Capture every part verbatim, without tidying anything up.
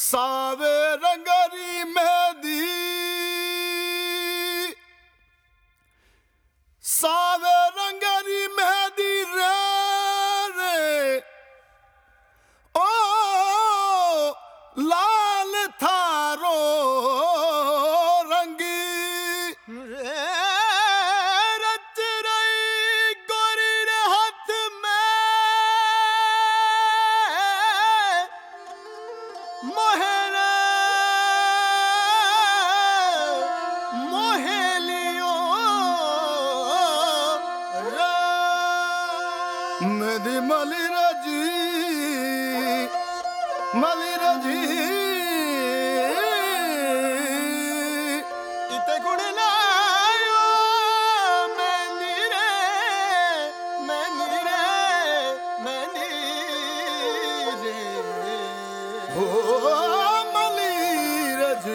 सावे रंगरी मेहदी सावे रंगरी मेहदी रे रे ओ लाल थारो रंगी रच रही गोरी रे हाथ में मोहरा मोहेलियो मेदी मली रजी मली रजी इते गुण लायो मैनी रे मैनी रे मैनी रे ओ मली रजी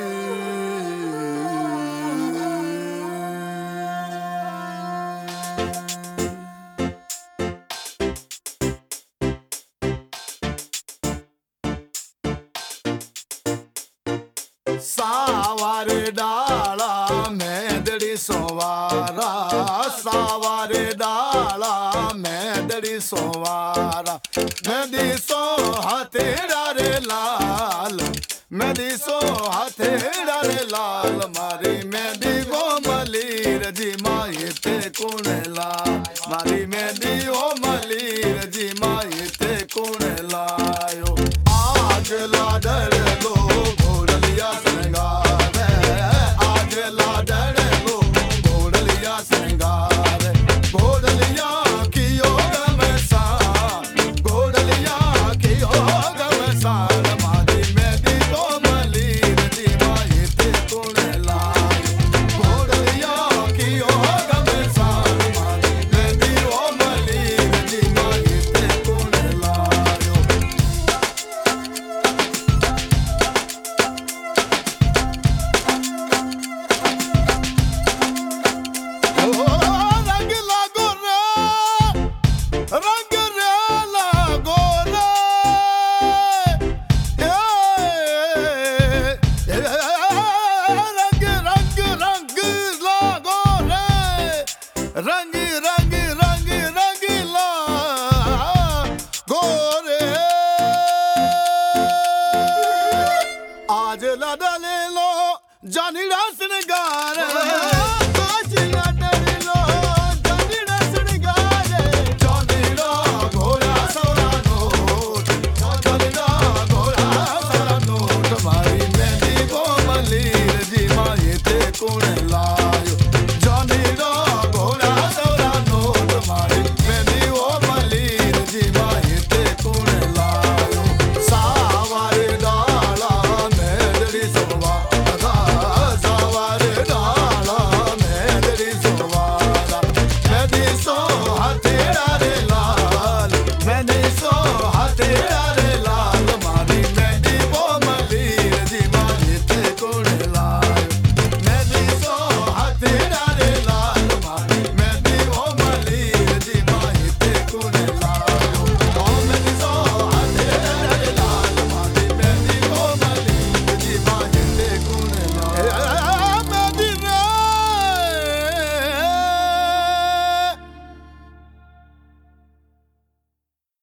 सावारे डाला मेंदड़ी सोवारा सावारे डाला मेंदड़ी सोवारा मेंदी सो हथेड़ा रे लाल मेंदी सो हथेड़ा रे लाल मारी मेंदी गो मलीर जी माई ते कुण लाल मारी मेंदी ओ मलीर जी माई ते कुण लायो आज लाडर लो रंग रंग रंग रंगीला गोरे आज लड़ा ले लो जानी रास नगार